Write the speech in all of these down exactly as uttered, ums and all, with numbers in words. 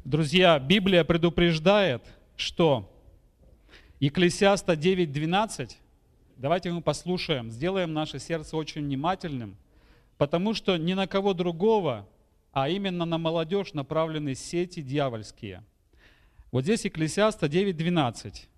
Друзья, Библия предупреждает, что Екклесиаста девять двенадцать, давайте мы послушаем, сделаем наше сердце очень внимательным, потому что ни на кого другого, а именно на молодежь направлены сети дьявольские. Вот здесь Екклесиаста девять двенадцать.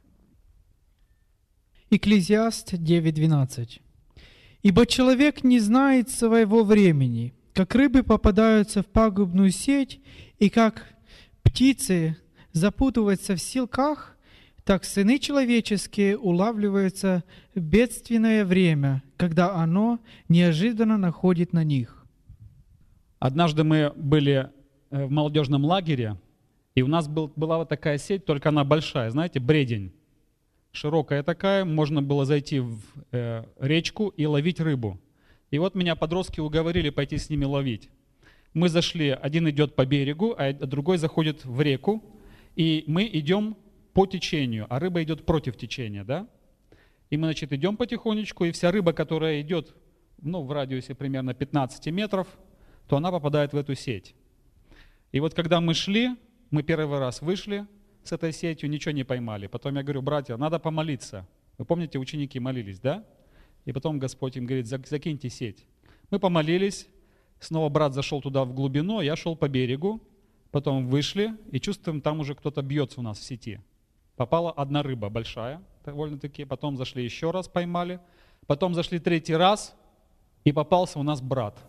Екклесиаст девять двенадцать. «Ибо человек не знает своего времени, как рыбы попадаются в пагубную сеть, и как птицы запутываются в силках, так сыны человеческие улавливаются в бедственное время, когда оно неожиданно находит на них». Однажды мы были в молодежном лагере, и у нас был, была вот такая сеть, только она большая, знаете, бредень. Широкая такая, можно было зайти в э, речку и ловить рыбу. И вот меня подростки уговорили пойти с ними ловить. Мы зашли, один идет по берегу, а другой заходит в реку, и мы идем по течению, а рыба идет против течения, да? И мы, значит, идем потихонечку, и вся рыба, которая идет, ну, в радиусе примерно пятнадцать метров, то она попадает в эту сеть. И вот когда мы шли, мы первый раз вышли с этой сетью, ничего не поймали. Потом я говорю: братья, надо помолиться. Вы помните, ученики молились, да? И потом Господь им говорит: закиньте сеть. Мы помолились, снова брат зашел туда в глубину, я шел по берегу, потом вышли и чувствуем, там уже кто-то бьется у нас в сети. Попала одна рыба большая, довольно-таки, потом зашли еще раз, поймали, потом зашли третий раз, и попался у нас брат.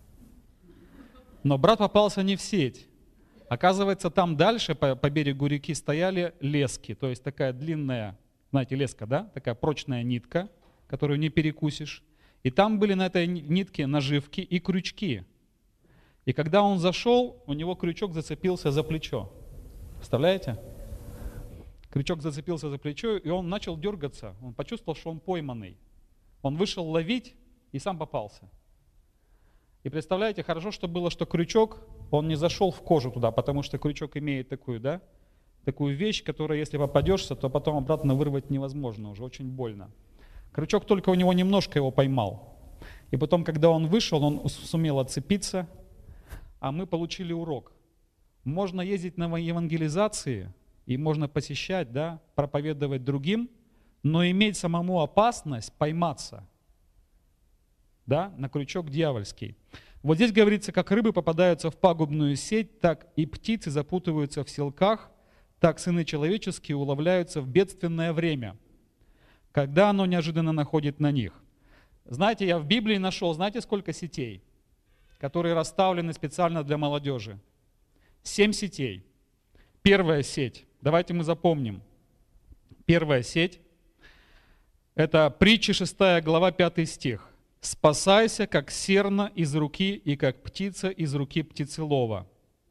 Но брат попался не в сеть. Оказывается, там дальше по, по берегу реки стояли лески, то есть такая длинная, знаете, леска, да? Такая прочная нитка, которую не перекусишь. И там были на этой нитке наживки и крючки. И когда он зашел, у него крючок зацепился за плечо. Представляете? Крючок зацепился за плечо, и он начал дергаться. Он почувствовал, что он пойманный. Он вышел ловить и сам попался. И представляете, хорошо, что было, что крючок, он не зашел в кожу туда, потому что крючок имеет такую, да, такую вещь, которая, если попадешься, то потом обратно вырвать невозможно, уже очень больно. Крючок только у него немножко его поймал. И потом, когда он вышел, он сумел отцепиться, а мы получили урок. Можно ездить на евангелизации, и можно посещать, да, проповедовать другим, но иметь самому опасность пойматься, да, на крючок дьявольский. Вот здесь говорится, как рыбы попадаются в пагубную сеть, так и птицы запутываются в силках, так сыны человеческие уловляются в бедственное время, когда оно неожиданно находит на них. Знаете, я в Библии нашел, знаете, сколько сетей, которые расставлены специально для молодежи? Семь сетей. Первая сеть, давайте мы запомним. Первая сеть, это Притчи шестая глава, пятый стих. «Спасайся, как серна из руки и как птица из руки птицелова».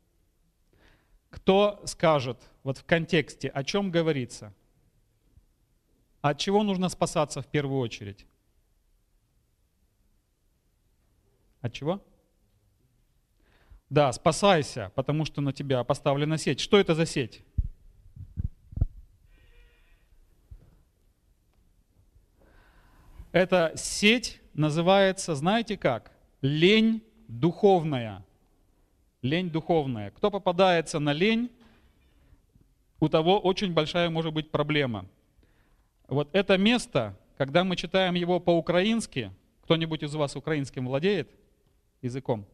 Кто скажет, вот в контексте, о чем говорится? От чего нужно спасаться в первую очередь? От чего? Да, спасайся, потому что на тебя поставлена сеть. Что это за сеть? Эта сеть называется, знаете как? Лень духовная. Лень духовная. Кто попадается на лень, у того очень большая может быть проблема. Вот это место, когда мы читаем его по-украински, кто-нибудь из вас украинским владеет языком?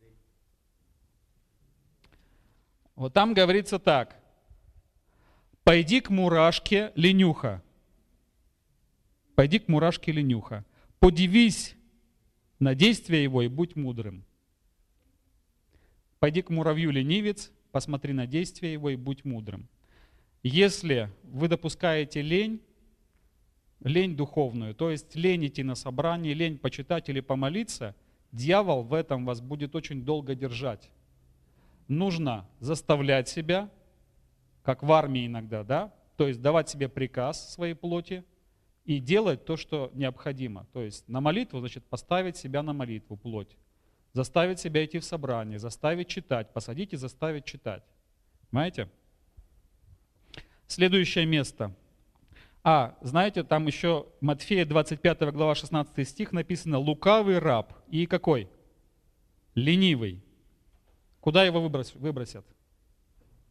Вот там говорится так: «Пойди к мурашке, ленюха». Пойди к мурашке, ленюха. Подивись на действие его и будь мудрым. Пойди к муравью, ленивец, посмотри на действие его и будь мудрым. Если вы допускаете лень, лень духовную, то есть лень идти на собрание, лень почитать или помолиться, дьявол в этом вас будет очень долго держать. Нужно заставлять себя, как в армии иногда, да, то есть давать себе приказ своей плоти, и делать то, что необходимо. То есть на молитву, значит, поставить себя на молитву, плоть. Заставить себя идти в собрание, заставить читать, посадить и заставить читать. Понимаете? Следующее место. А, знаете, там еще Матфея двадцать пятая глава шестнадцатый стих написано: «Лукавый раб». И какой? Ленивый. Куда его выбросят?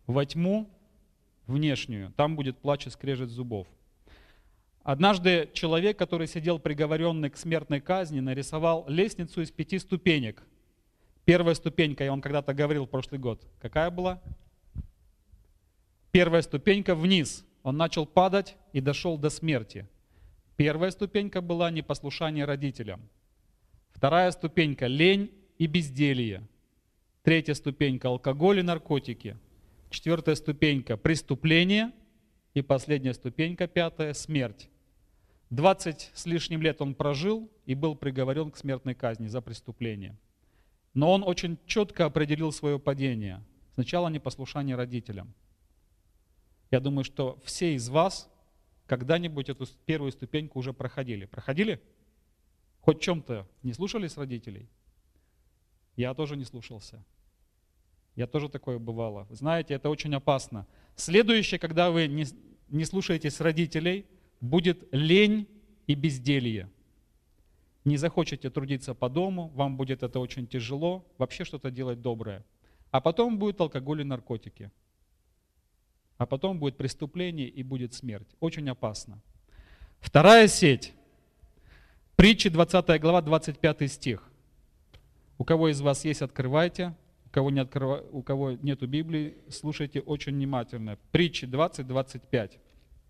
во тьму внешнюю, там будет плач и скрежет зубов. Однажды человек, который сидел приговоренный к смертной казни, нарисовал лестницу из пяти ступенек. Первая ступенька, я вам когда-то говорил в прошлый год, какая была? Первая ступенька вниз. Он начал падать и дошел до смерти. Первая ступенька была непослушание родителям. Вторая ступенька – лень и безделье. Третья ступенька – алкоголь и наркотики. Четвертая ступенька – преступление. И последняя ступенька, пятая – смерть. Двадцать с лишним лет он прожил и был приговорен к смертной казни за преступление. Но он очень четко определил свое падение. Сначала непослушание родителям. Я думаю, что все из вас когда-нибудь эту первую ступеньку уже проходили. Проходили? Хоть в чем-то не слушались родителей? Я тоже не слушался. Я тоже такое бывало. Вы знаете, это очень опасно. Следующее, когда вы не, не слушаетесь родителей, будет лень и безделье. Не захочете трудиться по дому, вам будет это очень тяжело, вообще что-то делать доброе. А потом будет алкоголь и наркотики. А потом будет преступление и будет смерть. Очень опасно. Вторая сеть. Притчи, двадцатая глава, двадцать пятый стих. У кого из вас есть, открывайте. У кого, не открыва... У кого нету Библии, слушайте очень внимательно. Притчи двадцать, двадцать пять.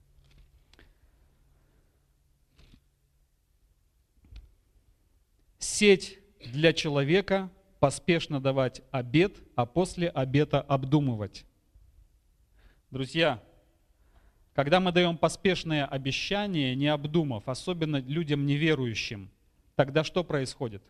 Сеть для человека поспешно давать обет, а после обета обдумывать. Друзья, когда мы даем поспешное обещание, не обдумав, особенно людям неверующим, тогда что происходит?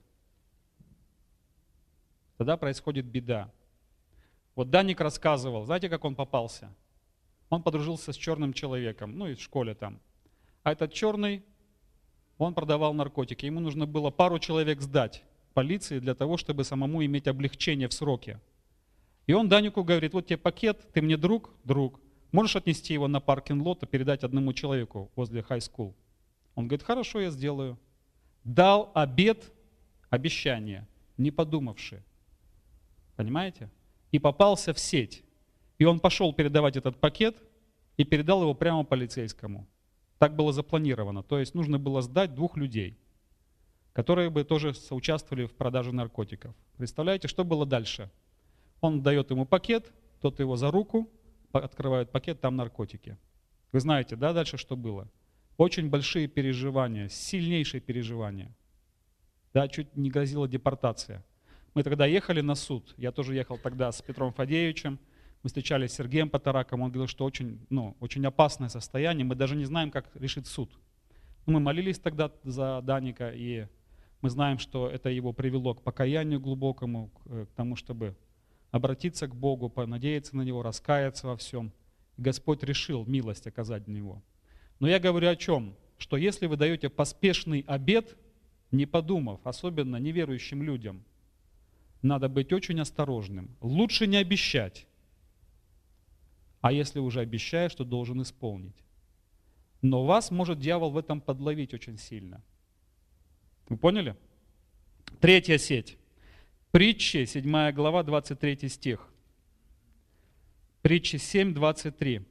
Тогда происходит беда. Вот Даник рассказывал, знаете, как он попался? Он подружился с черным человеком, ну и в школе там. А этот черный, он продавал наркотики. Ему нужно было пару человек сдать полиции для того, чтобы самому иметь облегчение в сроке. И он Данику говорит: вот тебе пакет, ты мне друг, друг. Можешь отнести его на паркинг-лот и передать одному человеку возле хай-скул? Он говорит: хорошо, я сделаю. Дал обет, обещание, не подумавши. Понимаете? И попался в сеть. И он пошел передавать этот пакет и передал его прямо полицейскому. Так было запланировано. То есть нужно было сдать двух людей, которые бы тоже соучаствовали в продаже наркотиков. Представляете, что было дальше? Он дает ему пакет, тот его за руку, открывает пакет, там наркотики. Вы знаете, да, дальше что было? Очень большие переживания, сильнейшие переживания. Да, чуть не грозила депортация. Мы тогда ехали на суд, я тоже ехал тогда с Петром Фадеевичем, мы встречались с Сергеем Потараком, он говорил, что очень, ну, очень опасное состояние, мы даже не знаем, как решить суд. Мы молились тогда за Даника, и мы знаем, что это его привело к покаянию глубокому, к тому, чтобы обратиться к Богу, понадеяться на Него, раскаяться во всем. И Господь решил милость оказать на Него. Но я говорю о чем? Что если вы даете поспешный обет, не подумав, особенно неверующим людям, надо быть очень осторожным. Лучше не обещать. А если уже обещаешь, то должен исполнить. Но вас может дьявол в этом подловить очень сильно. Вы поняли? Третья сеть. Притчи, седьмая глава, двадцать третий стих. Притчи семь, двадцать три.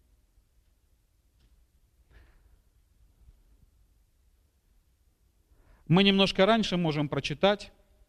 Мы немножко раньше можем прочитать.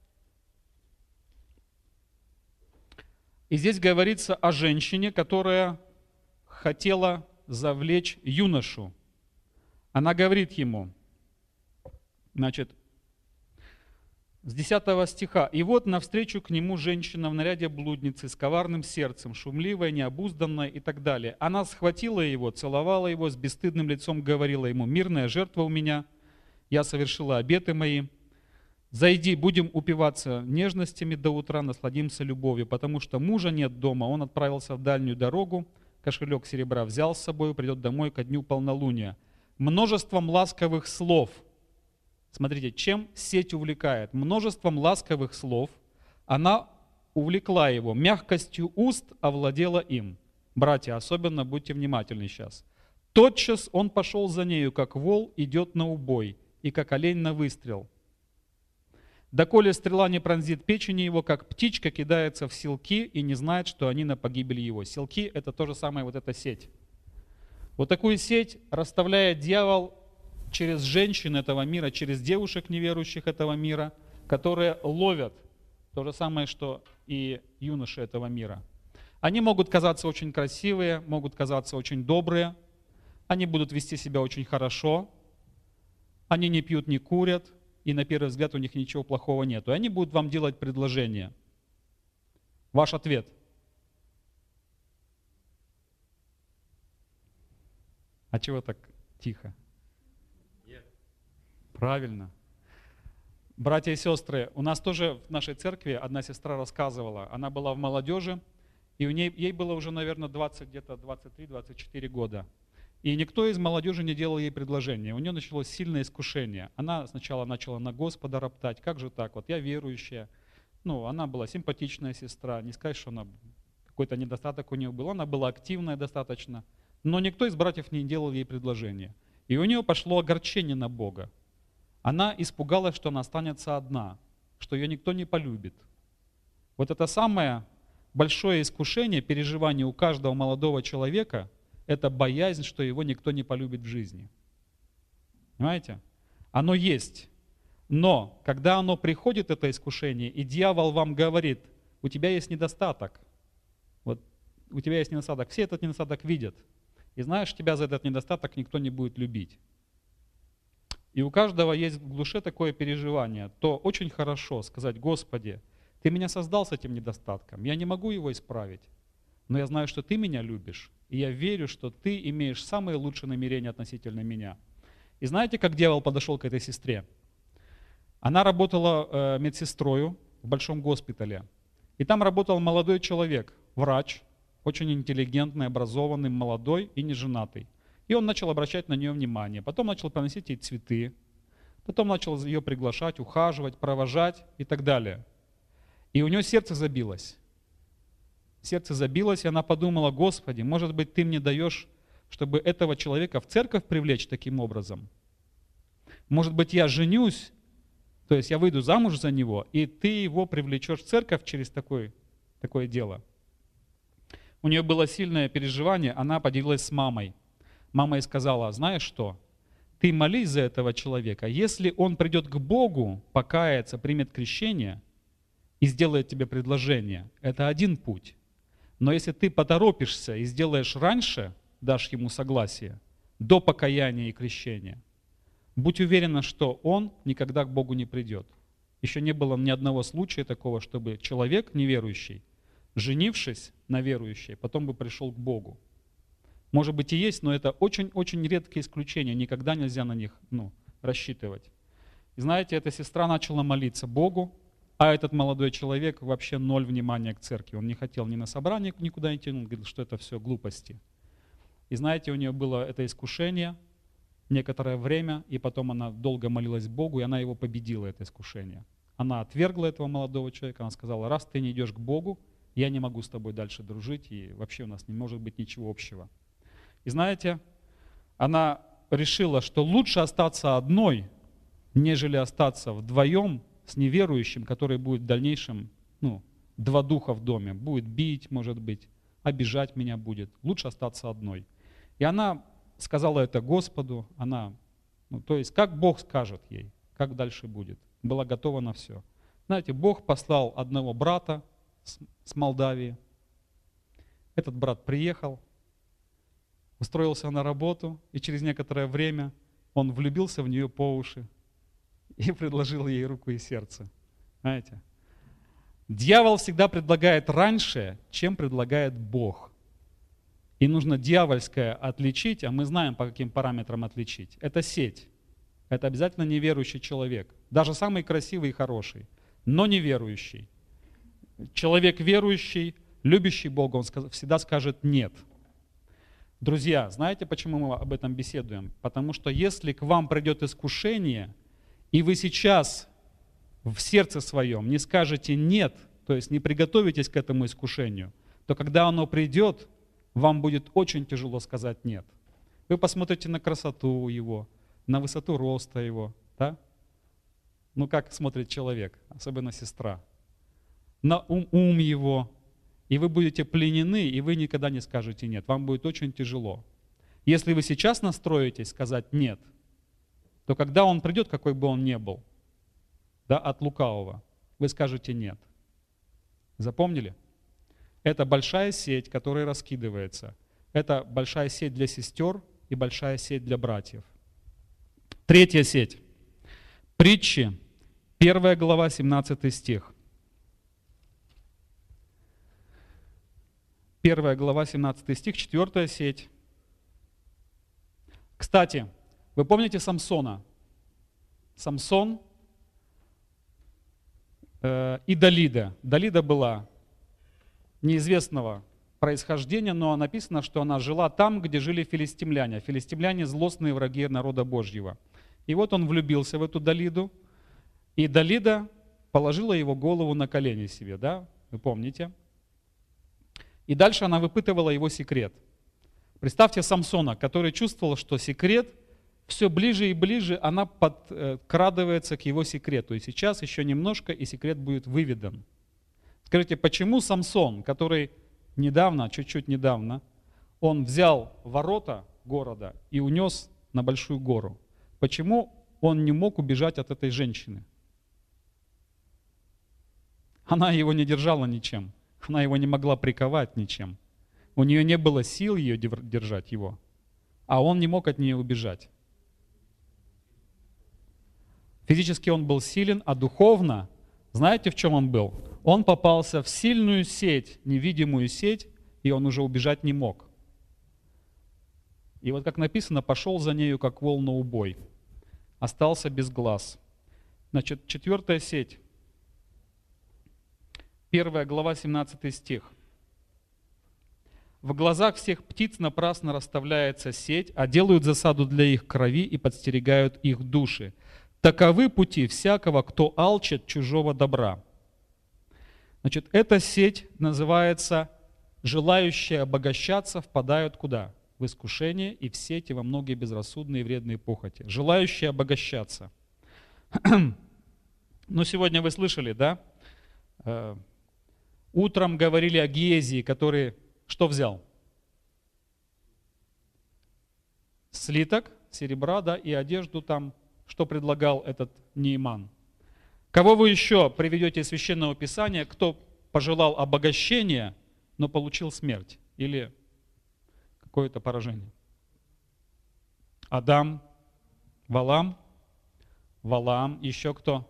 И здесь говорится о женщине, которая хотела завлечь юношу. Она говорит ему, значит, с десятого стиха. «И вот навстречу к нему женщина в наряде блудницы, с коварным сердцем, шумливая, необузданная» и так далее. Она схватила его, целовала его, с бесстыдным лицом говорила ему: «Мирная жертва у меня, я совершила обеты мои. Зайди, будем упиваться нежностями до утра, насладимся любовью, потому что мужа нет дома, он отправился в дальнюю дорогу, кошелек серебра взял с собой, придет домой ко дню полнолуния». Множеством ласковых слов. Смотрите, чем сеть увлекает? Множеством ласковых слов она увлекла его, мягкостью уст овладела им. Братья, особенно будьте внимательны сейчас. Тотчас он пошел за нею, как вол идет на убой, и как олень на выстрел. Доколе стрела не пронзит печени его, как птичка кидается в селки и не знает, что они на погибель его. Селки — это то же самое, вот эта сеть. Вот такую сеть расставляет дьявол через женщин этого мира, через девушек неверующих этого мира, которые ловят то же самое, что и юноши этого мира. Они могут казаться очень красивые, могут казаться очень добрые, они будут вести себя очень хорошо, они не пьют, не курят, и на первый взгляд у них ничего плохого нет. И они будут вам делать предложение. Ваш ответ. А чего так тихо? Нет. Правильно. Братья и сестры, у нас тоже в нашей церкви одна сестра рассказывала, она была в молодежи, и у ней, ей было уже, наверное, двадцать, где-то двадцать три — двадцать четыре года. И никто из молодежи не делал ей предложение. У нее началось сильное искушение. Она сначала начала на Господа роптать. Как же так? Вот я верующая. Ну, она была симпатичная сестра. Не сказать, что она какой-то недостаток у нее был. Она была активная достаточно. Но никто из братьев не делал ей предложение. И у нее пошло огорчение на Бога. Она испугалась, что она останется одна, что ее никто не полюбит. Вот это самое большое искушение, переживание у каждого молодого человека — это боязнь, что его никто не полюбит в жизни. Понимаете? Оно есть. Но когда оно приходит, это искушение, и дьявол вам говорит: у тебя есть недостаток. Вот у тебя есть недостаток. Все этот недостаток видят. И знаешь, тебя за этот недостаток никто не будет любить. И у каждого есть в душе такое переживание. То очень хорошо сказать: Господи, Ты меня создал с этим недостатком, я не могу его исправить, но я знаю, что Ты меня любишь, и я верю, что Ты имеешь самые лучшие намерения относительно меня. И знаете, как дьявол подошел к этой сестре? Она работала э, медсестрою в большом госпитале. И там работал молодой человек, врач, очень интеллигентный, образованный, молодой и неженатый. И он начал обращать на нее внимание. Потом начал приносить ей цветы. Потом начал ее приглашать, ухаживать, провожать и так далее. И у нее сердце забилось. Сердце забилось, и она подумала: Господи, может быть, Ты мне даешь, чтобы этого человека в церковь привлечь таким образом? Может быть, я женюсь, то есть я выйду замуж за него, и Ты его привлечешь в церковь через такое, такое дело. У нее было сильное переживание, она поделилась с мамой. Мама ей сказала: знаешь что, ты молись за этого человека, если он придет к Богу, покается, примет крещение и сделает тебе предложение, это один путь. Но если ты поторопишься и сделаешь раньше, дашь ему согласие, до покаяния и крещения, будь уверена, что он никогда к Богу не придет. Еще не было ни одного случая такого, чтобы человек неверующий, женившись на верующей, потом бы пришел к Богу. Может быть и есть, но это очень-очень редкие исключения, никогда нельзя на них ну, рассчитывать. И знаете, эта сестра начала молиться Богу, а этот молодой человек вообще ноль внимания к церкви. Он не хотел ни на собрание никуда идти, он говорил, что это все глупости. И знаете, у нее было это искушение некоторое время, и потом она долго молилась Богу, и она его победила, это искушение. Она отвергла этого молодого человека, она сказала: раз ты не идешь к Богу, я не могу с тобой дальше дружить, и вообще у нас не может быть ничего общего. И знаете, она решила, что лучше остаться одной, нежели остаться вдвоем с неверующим, который будет в дальнейшем, ну, два духа в доме, будет бить, может быть, обижать меня будет. Лучше остаться одной. И она сказала это Господу, она, ну, то есть, как Бог скажет ей, как дальше будет. Была готова на все. Знаете, Бог послал одного брата с, с Молдавии. Этот брат приехал, устроился на работу, и через некоторое время он влюбился в нее по уши и предложил ей руку и сердце. Знаете? Дьявол всегда предлагает раньше, чем предлагает Бог. И нужно дьявольское отличить, а мы знаем, по каким параметрам отличить. Это сеть. Это обязательно неверующий человек. Даже самый красивый и хороший, но неверующий. Человек верующий, любящий Бога, он всегда скажет «нет». Друзья, знаете, почему мы об этом беседуем? Потому что если к вам придет искушение, и вы сейчас в сердце своем не скажете «нет», то есть не приготовитесь к этому искушению, то когда оно придет, вам будет очень тяжело сказать «нет». Вы посмотрите на красоту его, на высоту роста его, да? Ну как смотрит человек, особенно сестра, на ум, ум его, и вы будете пленены, и вы никогда не скажете нет. Вам будет очень тяжело. Если вы сейчас настроитесь сказать нет, то когда он придет, какой бы он ни был, да, от лукавого, вы скажете нет. Запомнили? Это большая сеть, которая раскидывается. Это большая сеть для сестер и большая сеть для братьев. Третья сеть. Притчи, первая глава, семнадцатый стих. Первая глава, семнадцатый стих, четвертая сеть. Кстати, вы помните Самсона? Самсон э, и Далида. Далида была неизвестного происхождения, но написано, что она жила там, где жили филистимляне. Филистимляне — злостные враги народа Божьего. И вот он влюбился в эту Далиду, и Далида положила его голову на колени себе, да? Вы помните? И дальше она выпытывала его секрет. Представьте Самсона, который чувствовал, что секрет все ближе и ближе, она подкрадывается к его секрету. И сейчас еще немножко, и секрет будет выведан. Скажите, почему Самсон, который недавно, чуть-чуть недавно, он взял ворота города и унес на большую гору? Почему он не мог убежать от этой женщины? Она его не держала ничем. Она его не могла приковать ничем. У нее не было сил ее держать его, а он не мог от нее убежать. Физически он был силен, а духовно, знаете, в чем он был? Он попался в сильную сеть, невидимую сеть, и он уже убежать не мог. И вот как написано, пошел за нею, как вол на убой. Остался без глаз. Значит, четвертая сеть. Первая глава, семнадцатый стих. В глазах всех птиц напрасно расставляется сеть, а делают засаду для их крови и подстерегают их души. Таковы пути всякого, кто алчит чужого добра. Значит, эта сеть называется «желающие обогащаться впадают куда?» В искушение и в сети во многие безрассудные и вредные похоти. Желающие обогащаться. Ну, сегодня вы слышали, да? Утром говорили о Гиезии, который что взял? Слиток серебра, да, и одежду там, что предлагал этот Неиман. Кого вы еще приведете из Священного Писания, кто пожелал обогащения, но получил смерть или какое-то поражение? Адам, Валам, Валаам, еще кто?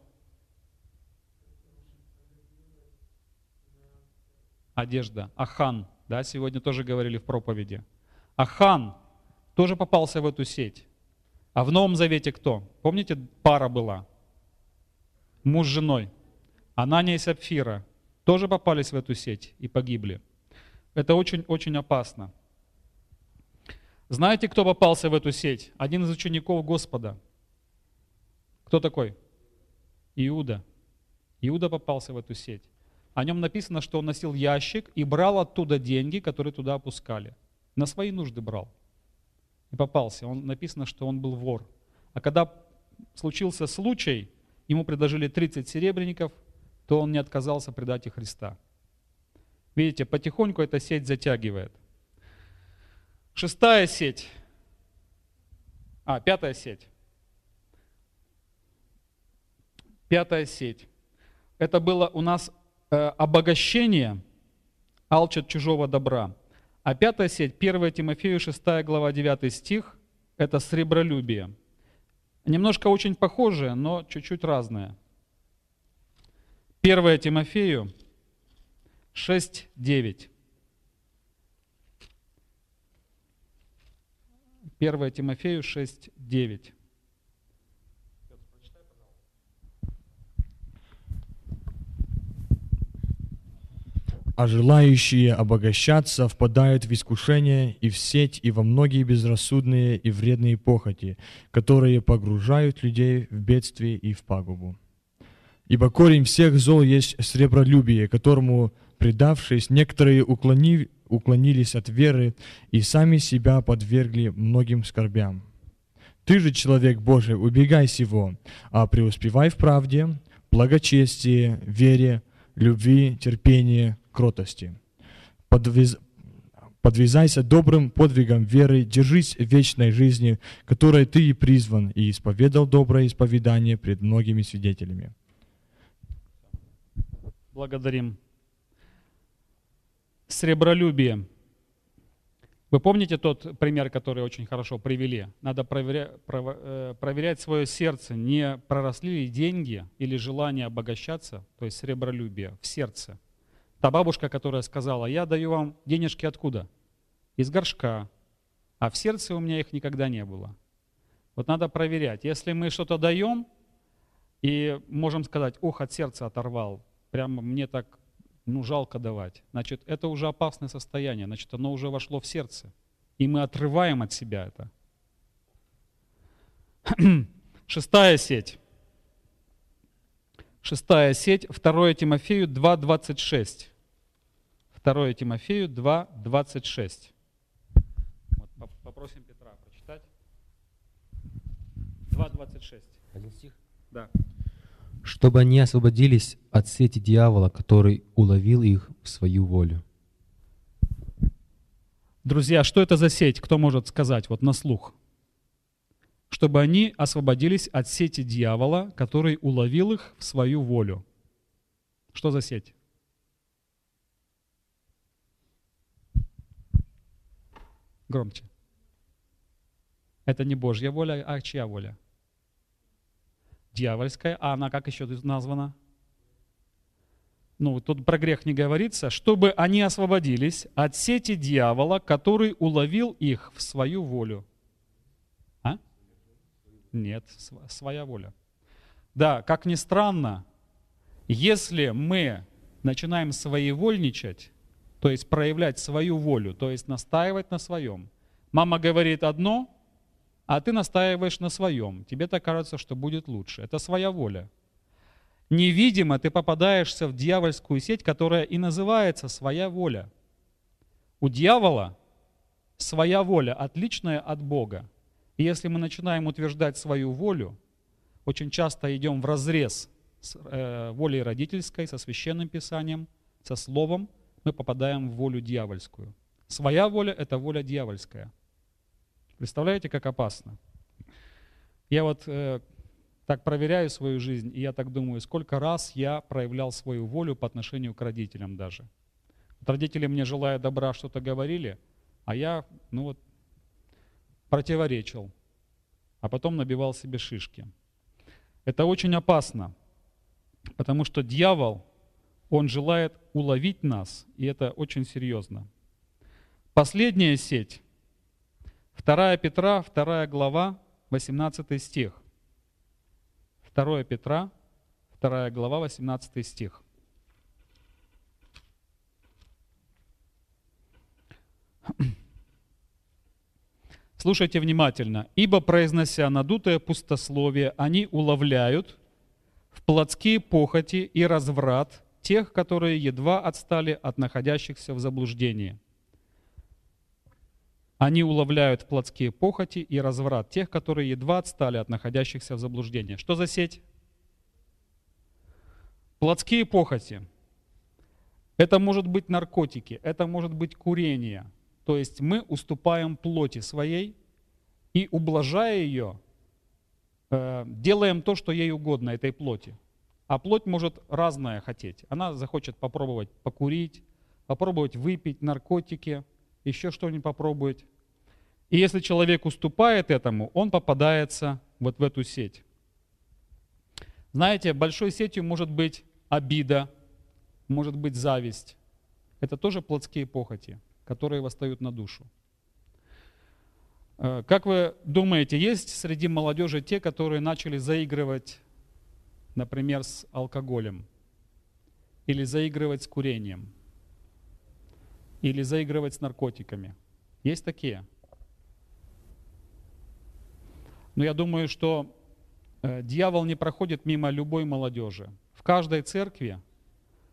Одежда, Ахан, да, сегодня тоже говорили в проповеди. Ахан тоже попался в эту сеть. А в Новом Завете кто? Помните, пара была? Муж с женой. Анания и Сапфира тоже попались в эту сеть и погибли. Это очень-очень опасно. Знаете, кто попался в эту сеть? Один из учеников Господа. Кто такой? Иуда. Иуда попался в эту сеть. О нем написано, что он носил ящик и брал оттуда деньги, которые туда опускали. На свои нужды брал. И попался. Он, написано, что он был вор. А когда случился случай, ему предложили тридцать серебряников, то он не отказался предать и Христа. Видите, потихоньку эта сеть затягивает. Шестая сеть. А, пятая сеть. Пятая сеть. Это было у нас э, обогащение, алчат чужого добра. А пятая сеть, первая Тимофею, шестая глава, девятый стих, это сребролюбие. Немножко очень похожее, но чуть-чуть разное. первая Тимофею, шесть, девять. первая Тимофею, шесть, девять. А желающие обогащаться впадают в искушение и в сеть, и во многие безрассудные и вредные похоти, которые погружают людей в бедствие и в пагубу. Ибо корень всех зол есть сребролюбие, которому, предавшись, некоторые уклони, уклонились от веры и сами себя подвергли многим скорбям. Ты же, человек Божий, убегай сего, а преуспевай в правде, благочестии, вере, любви, терпении, кротости. Подвяз... Подвязайся добрым подвигом веры, держись вечной жизни, которой ты и призван, и исповедал доброе исповедание пред многими свидетелями. Благодарим. Сребролюбие. Вы помните тот пример, который очень хорошо привели? Надо проверя... проверять свое сердце, не проросли ли деньги или желание обогащаться, то есть сребролюбие в сердце. Та бабушка, которая сказала: я даю вам денежки откуда? Из горшка, а в сердце у меня их никогда не было. Вот надо проверять. Если мы что-то даем и можем сказать: ох, от сердца оторвал, прямо мне так ну, жалко давать, значит, это уже опасное состояние, значит, оно уже вошло в сердце, и мы отрываем от себя это. Шестая сеть. Шестая сеть, второе Тимофею два двадцать шесть. второе Тимофею два двадцать шесть. Вот, попросим Петра прочитать. два двадцать шесть. Один стих? Да. Чтобы они освободились от сети дьявола, который уловил их в свою волю. Друзья, что это за сеть? Кто может сказать вот на слух? Чтобы они освободились от сети дьявола, который уловил их в свою волю. Что за сеть? Громче. Это не Божья воля, а чья воля? Дьявольская. А она как еще названа? Ну, тут про грех не говорится. Чтобы они освободились от сети дьявола, который уловил их в свою волю. А? Нет, своя воля. Да, как ни странно, если мы начинаем своевольничать, то есть проявлять свою волю, то есть настаивать на своем. Мама говорит одно, а ты настаиваешь на своем. Тебе так кажется, что будет лучше. Это своя воля. Невидимо ты попадаешься в дьявольскую сеть, которая и называется своя воля. У дьявола своя воля, отличная от Бога. И если мы начинаем утверждать свою волю, очень часто идем вразрез с э, волей родительской, со священным писанием, со словом, мы попадаем в волю дьявольскую. Своя воля – это воля дьявольская. Представляете, как опасно? Я вот э, так проверяю свою жизнь, и я так думаю, сколько раз я проявлял свою волю по отношению к родителям даже. Вот родители мне, желая добра, что-то говорили, а я, ну вот, противоречил, а потом набивал себе шишки. Это очень опасно, потому что дьявол, он желает уловить нас, и это очень серьезно. Последняя сеть. второе Петра, вторая глава, восемнадцатый стих. второе Петра, вторая глава, восемнадцатый стих. Слушайте внимательно. «Ибо, произнося надутое пустословие, они уловляют в плотские похоти и разврат тех, которые едва отстали от находящихся в заблуждении». Они уловляют в плотские похоти и разврат тех, которые едва отстали от находящихся в заблуждении. Что за сеть? Плотские похоти. Это может быть наркотики, это может быть курение. То есть мы уступаем плоти своей и, ублажая ее, э, делаем то, что ей угодно, этой плоти. А плоть может разное хотеть. Она захочет попробовать покурить, попробовать выпить наркотики, еще что-нибудь попробовать. И если человек уступает этому, он попадается вот в эту сеть. Знаете, большой сетью может быть обида, может быть зависть. Это тоже плотские похоти, которые восстают на душу. Как вы думаете, есть среди молодежи те, которые начали заигрывать, например, с алкоголем? Или заигрывать с курением? Или заигрывать с наркотиками? Есть такие? Но я думаю, что э, дьявол не проходит мимо любой молодежи. В каждой церкви,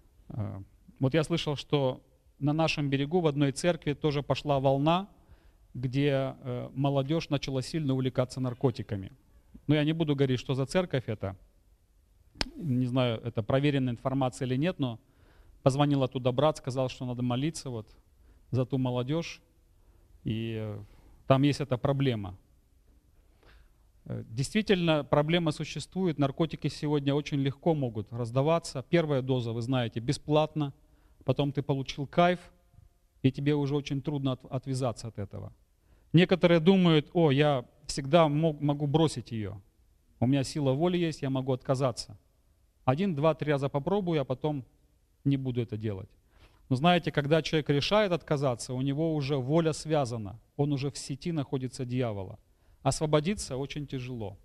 э, вот я слышал, что на нашем берегу в одной церкви тоже пошла волна, где э, молодежь начала сильно увлекаться наркотиками. Но я не буду говорить, что за церковь это. Не знаю, это проверенная информация или нет, но позвонил оттуда брат, сказал, что надо молиться вот за ту молодежь. И э, там есть эта проблема. Э, действительно, проблема существует. Наркотики сегодня очень легко могут раздаваться. Первая доза, вы знаете, бесплатно. Потом ты получил кайф, и тебе уже очень трудно от, отвязаться от этого. Некоторые думают: о, я всегда мог, могу бросить ее. У меня сила воли есть, я могу отказаться. Один, два, три раза попробую, а потом не буду это делать. Но знаете, когда человек решает отказаться, у него уже воля связана, он уже в сети находится дьявола. Освободиться очень тяжело.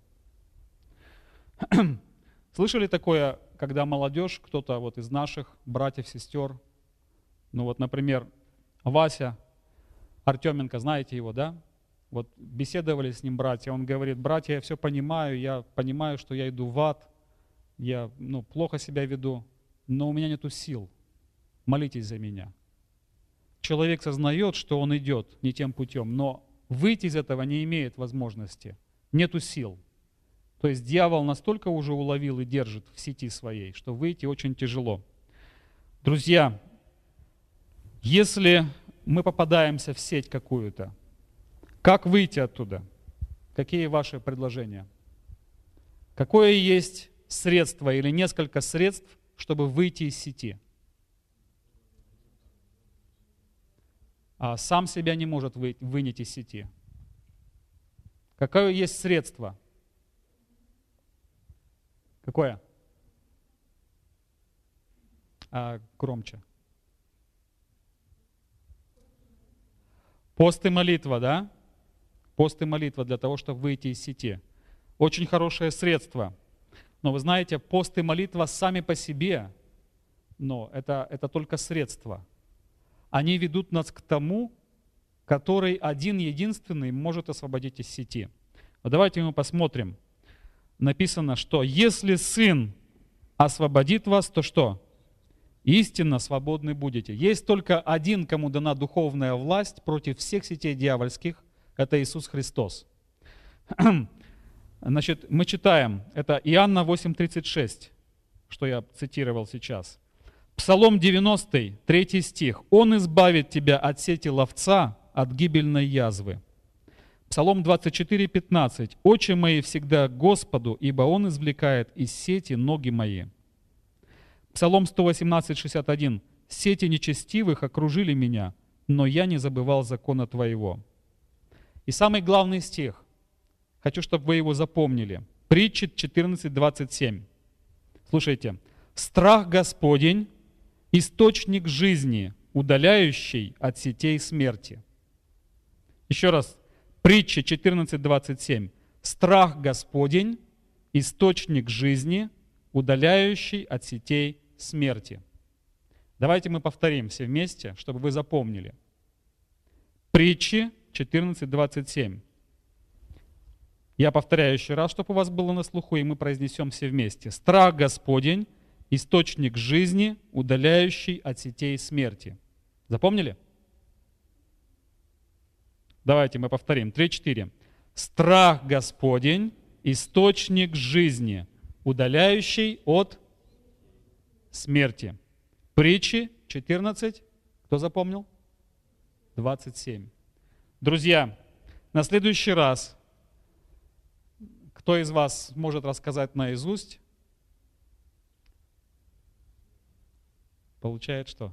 Слышали такое, когда молодежь, кто-то вот из наших братьев, сестер, ну вот, например, Вася Артеменко, знаете его, да? Вот беседовали с ним братья, он говорит: братья, я все понимаю, я понимаю, что я иду в ад, я ну, плохо себя веду, но у меня нету сил, молитесь за меня. Человек сознает, что он идет не тем путем, но выйти из этого не имеет возможности, нету сил. То есть дьявол настолько уже уловил и держит в сети своей, что выйти очень тяжело. Друзья, если мы попадаемся в сеть какую-то, как выйти оттуда? Какие ваши предложения? Какое есть средство или несколько средств, чтобы выйти из сети? А сам себя не может вы, вынять из сети. Какое есть средство? Какое? А, громче. Пост и молитва, да? Пост и молитва для того, чтобы выйти из сети. Очень хорошее средство. Но вы знаете, пост и молитва сами по себе, но это, это только средства. Они ведут нас к тому, который один единственный может освободить из сети. Вот давайте мы посмотрим. Написано, что если Сын освободит вас, то что? Истинно свободны будете. Есть только один, кому дана духовная власть против всех сетей дьявольских, это Иисус Христос. Значит, мы читаем, это Иоанна восемь тридцать шесть, что я цитировал сейчас. Псалом девяностый, третий стих. «Он избавит тебя от сети ловца, от гибельной язвы». Псалом двадцать четыре, пятнадцать. «Очи мои всегда к Господу, ибо Он извлекает из сети ноги мои». Псалом сто восемнадцать, шестьдесят один. «Сети нечестивых окружили меня, но я не забывал закона Твоего». И самый главный стих, хочу, чтобы вы его запомнили. Притчи четырнадцать, двадцать семь. Слушайте. «Страх Господень – источник жизни, удаляющий от сетей смерти». Еще раз. Притча четырнадцать, двадцать семь. «Страх Господень – источник жизни, удаляющий от сетей смерти». Давайте мы повторим все вместе, чтобы вы запомнили. Притчи четырнадцать, двадцать семь. Я повторяю еще раз, чтобы у вас было на слуху, и мы произнесем все вместе. «Страх Господень – источник жизни, удаляющий от сетей смерти». Запомнили? Давайте мы повторим. Три-четыре. «Страх Господень – источник жизни, удаляющий от смерти». Притчи четырнадцать. Кто запомнил? двадцать семь. Друзья, на следующий раз, кто из вас может рассказать наизусть, получает что?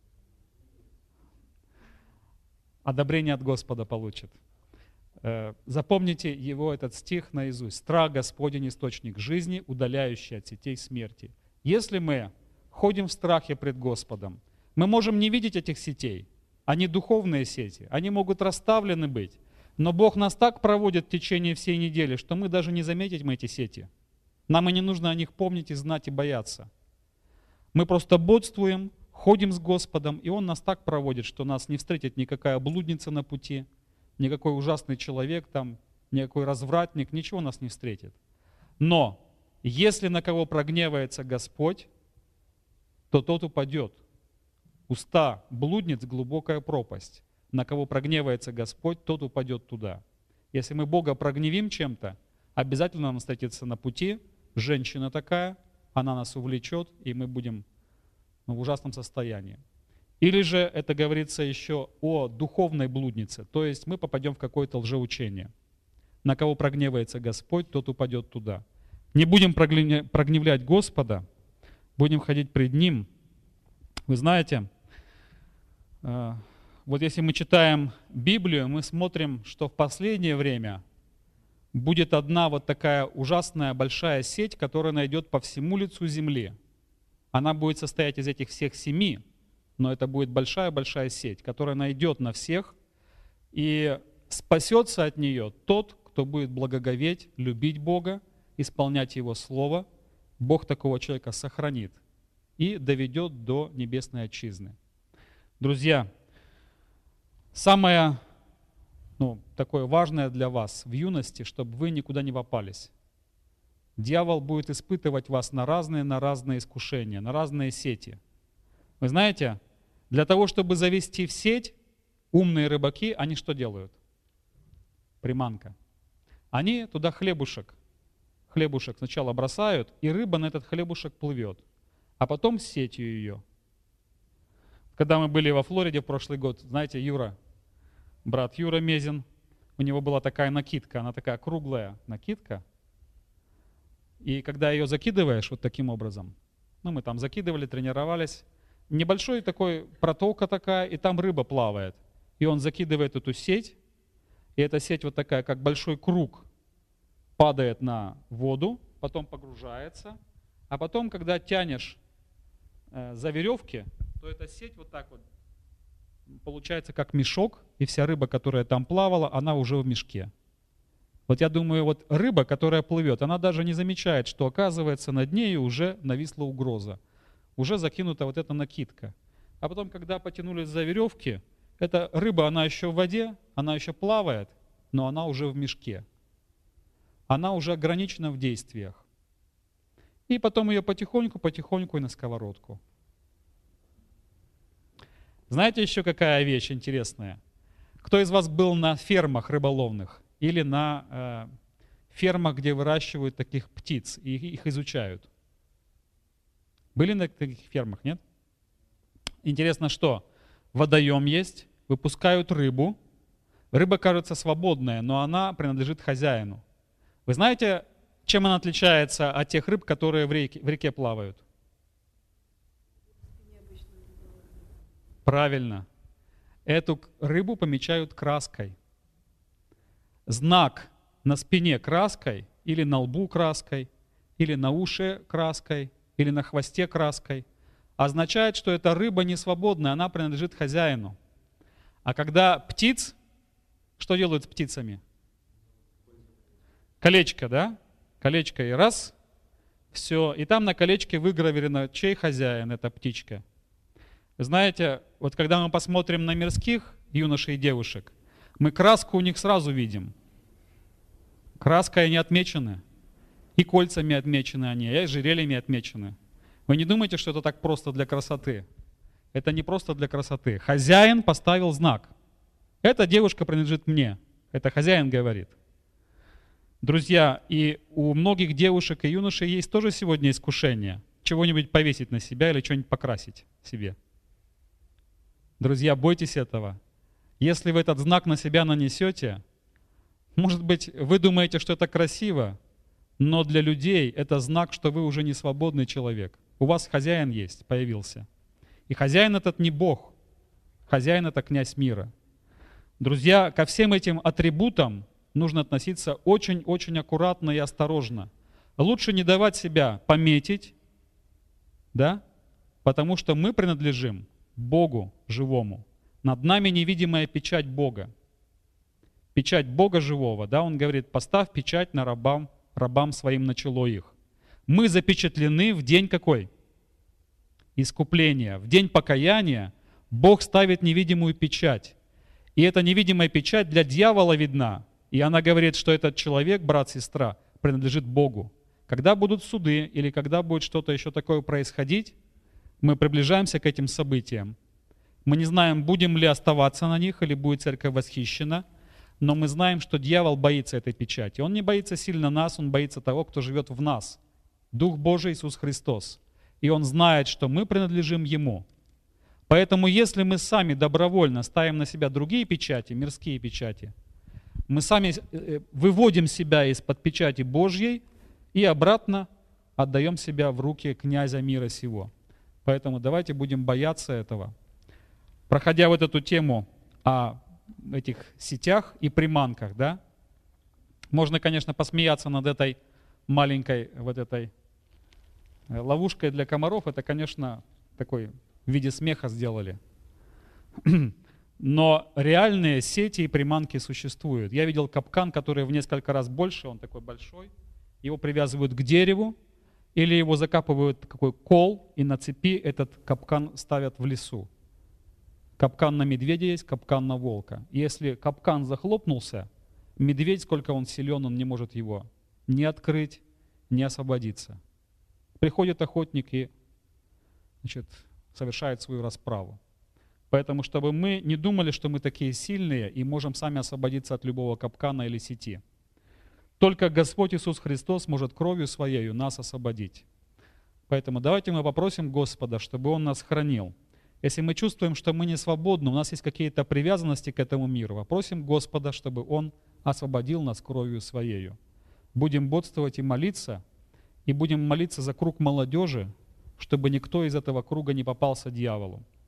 Одобрение от Господа получит. Запомните его, этот стих, наизусть. «Страх Господень – источник жизни, удаляющий от сетей смерти». Если мы ходим в страхе пред Господом, мы можем не видеть этих сетей. Они духовные сети, они могут расставлены быть. Но Бог нас так проводит в течение всей недели, что мы даже не заметим эти сети. Нам и не нужно о них помнить и знать и бояться. Мы просто бодствуем, ходим с Господом, и Он нас так проводит, что нас не встретит никакая блудница на пути, никакой ужасный человек, там, никакой развратник, ничего нас не встретит. Но если на кого прогневается Господь, то тот упадет. Уста блудниц — глубокая пропасть. На кого прогневается Господь, тот упадет туда. Если мы Бога прогневим чем-то, обязательно нам встретится на пути женщина такая, она нас увлечет, и мы будем ну, в ужасном состоянии. Или же это говорится еще о духовной блуднице, то есть мы попадем в какое-то лжеучение. На кого прогневается Господь, тот упадет туда. Не будем прогневлять Господа, будем ходить пред Ним. Вы знаете, вот если мы читаем Библию, мы смотрим, что в последнее время будет одна вот такая ужасная большая сеть, которая найдет по всему лицу земли. Она будет состоять из этих всех семи, но это будет большая-большая сеть, которая найдет на всех, и спасется от нее тот, кто будет благоговеть, любить Бога, исполнять Его Слово. Бог такого человека сохранит и доведет до небесной отчизны. Друзья, самое ну, такое важное для вас в юности, чтобы вы никуда не попались. Дьявол будет испытывать вас на разные, на разные искушения, на разные сети. Вы знаете, для того, чтобы завести в сеть, умные рыбаки, они что делают? Приманка. Они туда хлебушек, хлебушек сначала бросают, и рыба на этот хлебушек плывет, а потом сетью ее. Когда мы были во Флориде в прошлый год, знаете, Юра, брат Юра Мезин, у него была такая накидка, она такая круглая накидка, и когда ее закидываешь вот таким образом, ну мы там закидывали, тренировались, небольшой такой протока такая, и там рыба плавает, и он закидывает эту сеть, и эта сеть вот такая, как большой круг, падает на воду, потом погружается, а потом, когда тянешь э, за веревки, то эта сеть вот так вот получается как мешок, и вся рыба, которая там плавала, она уже в мешке. Вот я думаю, вот рыба, которая плывет, она даже не замечает, что оказывается над ней уже нависла угроза, уже закинута вот эта накидка. А потом, когда потянулись за веревки, эта рыба, она еще в воде, она еще плавает, но она уже в мешке. Она уже ограничена в действиях. И потом ее потихоньку-потихоньку и на сковородку. Знаете еще какая вещь интересная? Кто из вас был на фермах рыболовных или на э, фермах, где выращивают таких птиц и их изучают? Были на таких фермах, нет? Интересно, что водоем есть, выпускают рыбу. Рыба кажется свободная, но она принадлежит хозяину. Вы знаете, чем она отличается от тех рыб, которые в реке, в реке плавают? Правильно. Эту рыбу помечают краской. Знак на спине краской, или на лбу краской, или на уши краской, или на хвосте краской означает, что эта рыба не свободная, она принадлежит хозяину. А когда птиц, что делают с птицами? Колечко, да? Колечко и раз, все. И там на колечке выгравировано, чей хозяин эта птичка. Знаете, вот когда мы посмотрим на мирских юношей и девушек, мы краску у них сразу видим. Краской они отмечены, и кольцами отмечены они, и ожерельями отмечены. Вы не думайте, что это так просто для красоты. Это не просто для красоты. Хозяин поставил знак. Эта девушка принадлежит мне. Это хозяин говорит. Друзья, и у многих девушек и юношей есть тоже сегодня искушение чего-нибудь повесить на себя или что-нибудь покрасить себе. Друзья, бойтесь этого. Если вы этот знак на себя нанесете, может быть, вы думаете, что это красиво, но для людей это знак, что вы уже не свободный человек. У вас хозяин есть, появился. И хозяин этот не Бог. Хозяин это князь мира. Друзья, ко всем этим атрибутам нужно относиться очень-очень аккуратно и осторожно. Лучше не давать себя пометить, да? Потому что мы принадлежим Богу живому. Над нами невидимая печать Бога. Печать Бога живого, да? Он говорит, поставь печать на рабам, рабам своим на чело их. Мы запечатлены в день какой? Искупления. В день покаяния Бог ставит невидимую печать. И эта невидимая печать для дьявола видна. И она говорит, что этот человек, брат, сестра, принадлежит Богу. Когда будут суды или когда будет что-то еще такое происходить, мы приближаемся к этим событиям. Мы не знаем, будем ли оставаться на них, или будет церковь восхищена, но мы знаем, что дьявол боится этой печати. Он не боится сильно нас, он боится того, кто живет в нас. Дух Божий Иисус Христос. И он знает, что мы принадлежим Ему. Поэтому если мы сами добровольно ставим на себя другие печати, мирские печати, мы сами выводим себя из-под печати Божьей и обратно отдаем себя в руки князя мира сего. Поэтому давайте будем бояться этого. Проходя вот эту тему о этих сетях и приманках, да, можно, конечно, посмеяться над этой маленькой вот этой ловушкой для комаров. Это, конечно, такой в виде смеха сделали. Но реальные сети и приманки существуют. Я видел капкан, который в несколько раз больше, он такой большой. Его привязывают к дереву, или его закапывают в какой кол, и на цепи этот капкан ставят в лесу. Капкан на медведя есть, капкан на волка. Если капкан захлопнулся, медведь, сколько он силен, он не может его ни открыть, ни освободиться. Приходит охотник и, значит, совершает свою расправу. Поэтому, чтобы мы не думали, что мы такие сильные и можем сами освободиться от любого капкана или сети. Только Господь Иисус Христос может кровью Своею нас освободить. Поэтому давайте мы попросим Господа, чтобы Он нас хранил. Если мы чувствуем, что мы не свободны, у нас есть какие-то привязанности к этому миру, попросим Господа, чтобы Он освободил нас кровью Своею. Будем бодствовать и молиться, и будем молиться за круг молодежи, чтобы никто из этого круга не попался дьяволу.